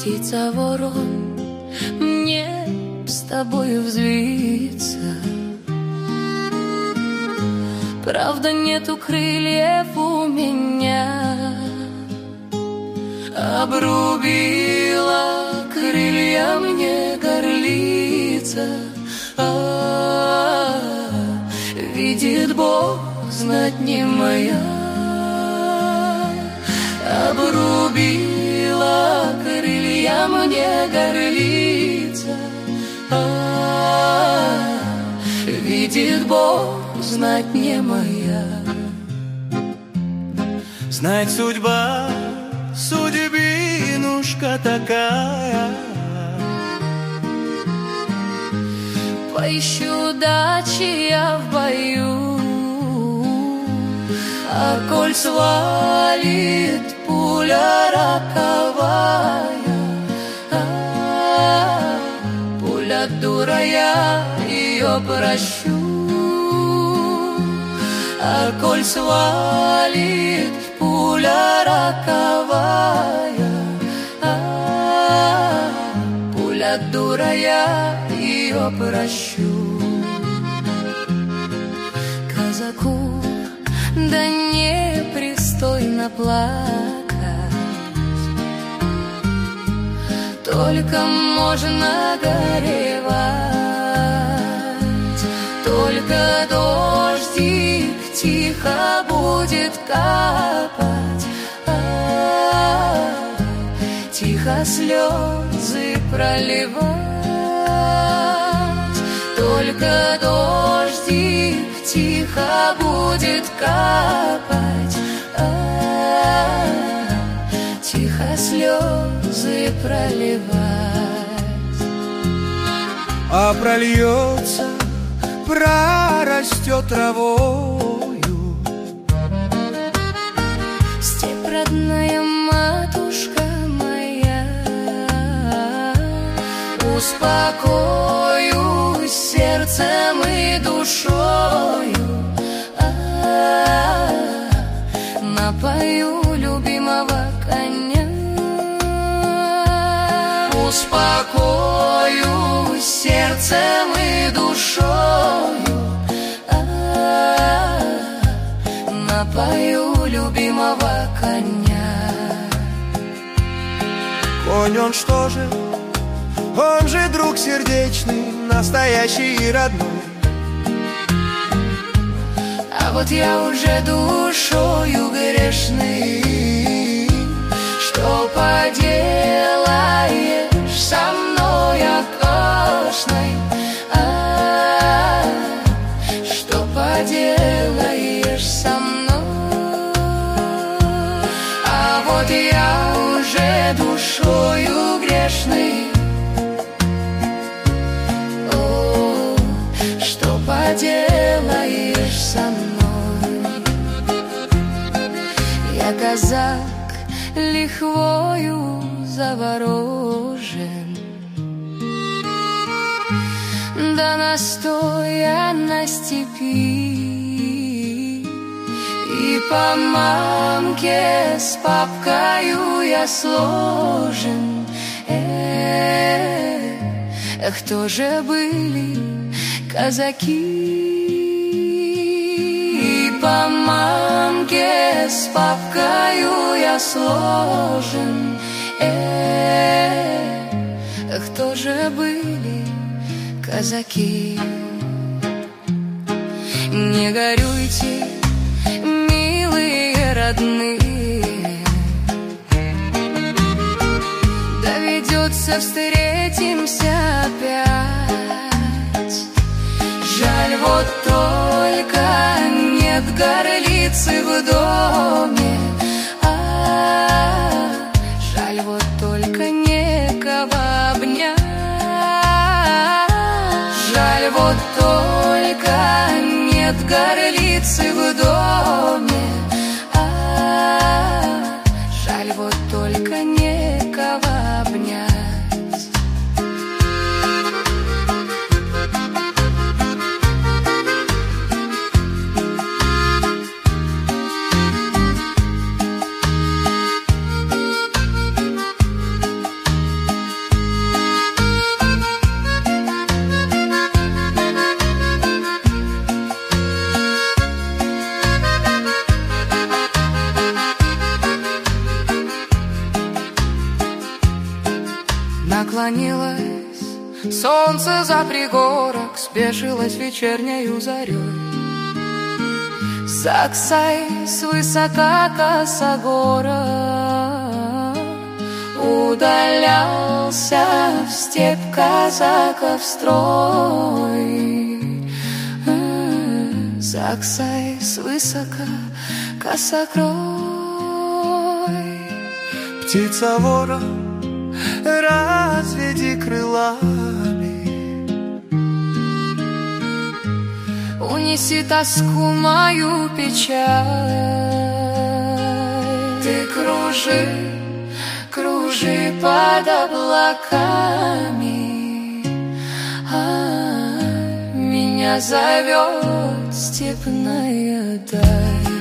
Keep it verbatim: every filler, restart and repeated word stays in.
птица ворон, мне с тобой взвиться. Правда, нету крыльев у меня, обрубила крылья мне горлица. А-а-а, видит Бог, знать не моя, обрубила крылья мне горлица. А-а-а, видит Бог, знать не моя. Знать судьба, судьбинушка такая. Поищу удачи я в бою, а коль свалит пуля роковая, а, пуля дура, я ее прощу. А коль свалит пуля роковая, а, пуля дура, я ее прощу. Казаку да непристойно плакать, только можно горевать, только дождик тихо будет капать, а, тихо слезы проливать, только дождик тихо будет капать, а, тихо слезы проливать. А прольется, прорастет травою степь, родная матушка моя, успокоюсь сердцем и душою, а, напою любимого коня. Успокоюсь сердцем и душою, а, напою любимого коня. Конь он что же? Он же друг сердечный, настоящий и родной. А вот я уже душою грешный, что поделаешь со мной окошной, а, что поделаешь со мной. А вот я уже душою грешный, о, что поделаешь со мной. Я казак, лихвою заворожен, да настоя на степи, и по мамке с папкою я сложен. Эх, кто же были казаки? И по мамке с папкою я сложен. Эх, кто же были казаки? Не горюйте, милые родные, доведется встретимся опять. Жаль, вот только нет горлицы в доме, а, жаль, вот только некого обнять. Жаль, вот только нет горлицы в доме, а, жаль, вот только некого обнять. склонилось солнце за пригорок, спешилось вечернею зарей. Саксай свысока косогора удалялся в степь казаков строй. Саксай свысока косогрой. Птица вора, разведи крылами, унеси тоску мою печаль. Ты кружи, кружи под облаками, а меня зовет степная даль.